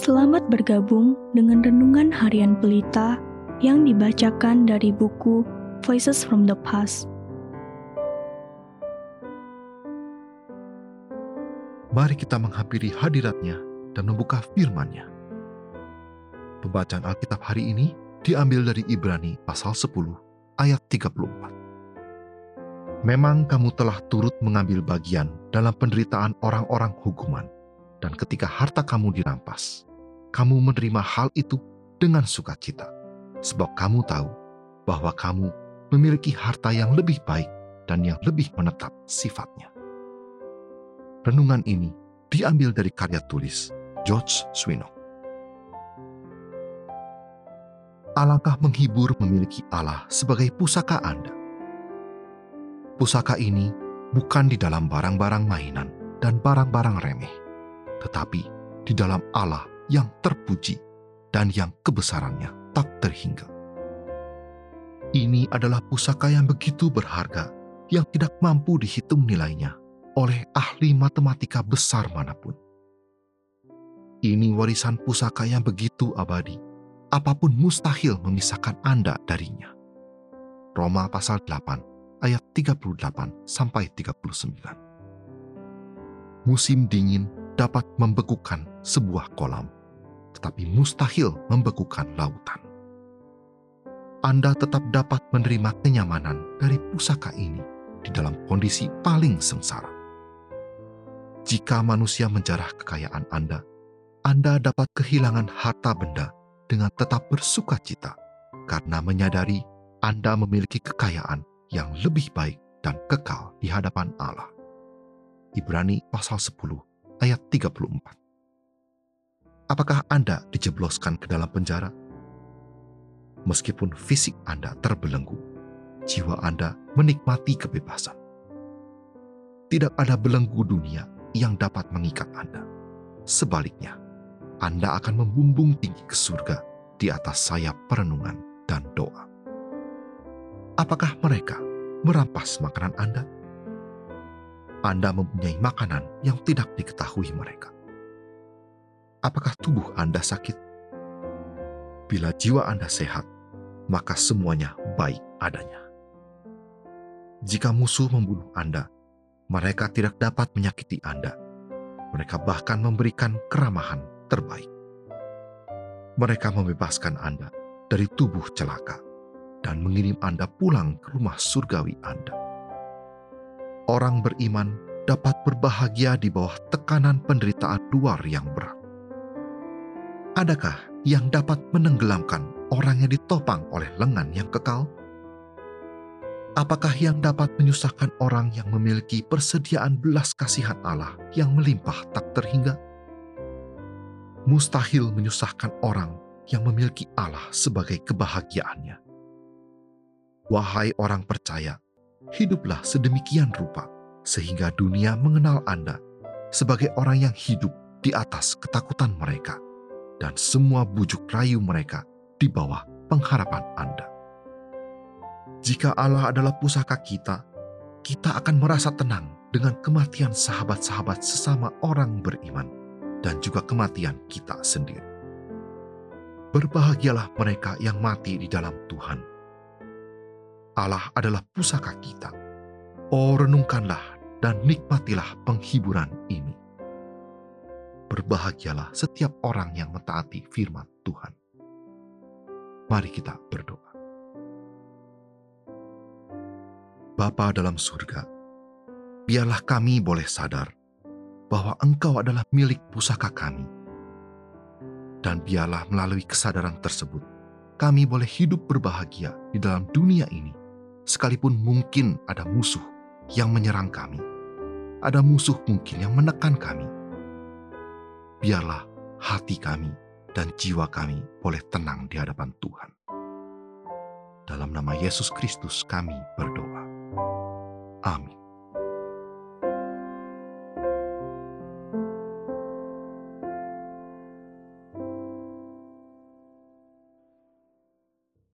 Selamat bergabung dengan Renungan Harian Pelita yang dibacakan dari buku Voices from the Past. Mari kita menghampiri hadirat-Nya dan membuka firman-Nya. Pembacaan Alkitab hari ini diambil dari Ibrani pasal 10 ayat 34. Memang kamu telah turut mengambil bagian dalam penderitaan orang-orang hukuman, dan ketika harta kamu dirampas, kamu menerima hal itu dengan sukacita, sebab kamu tahu bahwa kamu memiliki harta yang lebih baik dan yang lebih menetap sifatnya. Renungan ini diambil dari karya tulis George Swinock. Alangkah menghibur memiliki Allah sebagai pusaka Anda. Pusaka ini bukan di dalam barang-barang mainan dan barang-barang remeh, tetapi di dalam Allah yang terpuji dan yang kebesarannya tak terhingga. Ini adalah pusaka yang begitu berharga, yang tidak mampu dihitung nilainya oleh ahli matematika besar manapun. Ini warisan pusaka yang begitu abadi, apapun mustahil memisahkan Anda darinya. Roma pasal 8 ayat 38-39. Musim dingin dapat membekukan sebuah kolam, tetapi mustahil membekukan lautan. Anda tetap dapat menerima kenyamanan dari pusaka ini di dalam kondisi paling sengsara. Jika manusia menjarah kekayaan Anda dapat kehilangan harta benda dengan tetap bersukacita karena menyadari Anda memiliki kekayaan yang lebih baik dan kekal di hadapan Allah. Ibrani pasal 10 ayat 34. Apakah Anda dijebloskan ke dalam penjara? Meskipun fisik Anda terbelenggu, jiwa Anda menikmati kebebasan. Tidak ada belenggu dunia yang dapat mengikat Anda. Sebaliknya, Anda akan membumbung tinggi ke surga di atas sayap perenungan dan doa. Apakah mereka merampas makanan Anda? Anda mempunyai makanan yang tidak diketahui mereka. Apakah tubuh Anda sakit? Bila jiwa Anda sehat, maka semuanya baik adanya. Jika musuh membunuh Anda, mereka tidak dapat menyakiti Anda. Mereka bahkan memberikan keramahan terbaik. Mereka membebaskan Anda dari tubuh celaka dan mengirim Anda pulang ke rumah surgawi Anda. Orang beriman dapat berbahagia di bawah tekanan penderitaan luar yang berat. Adakah yang dapat menenggelamkan orang yang ditopang oleh lengan yang kekal? Apakah yang dapat menyusahkan orang yang memiliki persediaan belas kasihan Allah yang melimpah tak terhingga? Mustahil menyusahkan orang yang memiliki Allah sebagai kebahagiaannya. Wahai orang percaya, hiduplah sedemikian rupa sehingga dunia mengenal Anda sebagai orang yang hidup di atas ketakutan mereka dan semua bujuk rayu mereka di bawah pengharapan Anda. Jika Allah adalah pusaka kita akan merasa tenang dengan kematian sahabat-sahabat sesama orang beriman dan juga kematian kita sendiri. Berbahagialah mereka yang mati di dalam Tuhan. Allah adalah pusaka kita. Oh, renungkanlah dan nikmatilah penghiburan ini. Berbahagialah setiap orang yang mentaati firman Tuhan. Mari kita berdoa. Bapa dalam surga, biarlah kami boleh sadar bahwa Engkau adalah milik pusaka kami. Dan biarlah melalui kesadaran tersebut, kami boleh hidup berbahagia di dalam dunia ini, sekalipun mungkin ada musuh yang menyerang kami, ada musuh mungkin yang menekan kami. Biarlah hati kami dan jiwa kami boleh tenang di hadapan Tuhan. Dalam nama Yesus Kristus kami berdoa. Amin.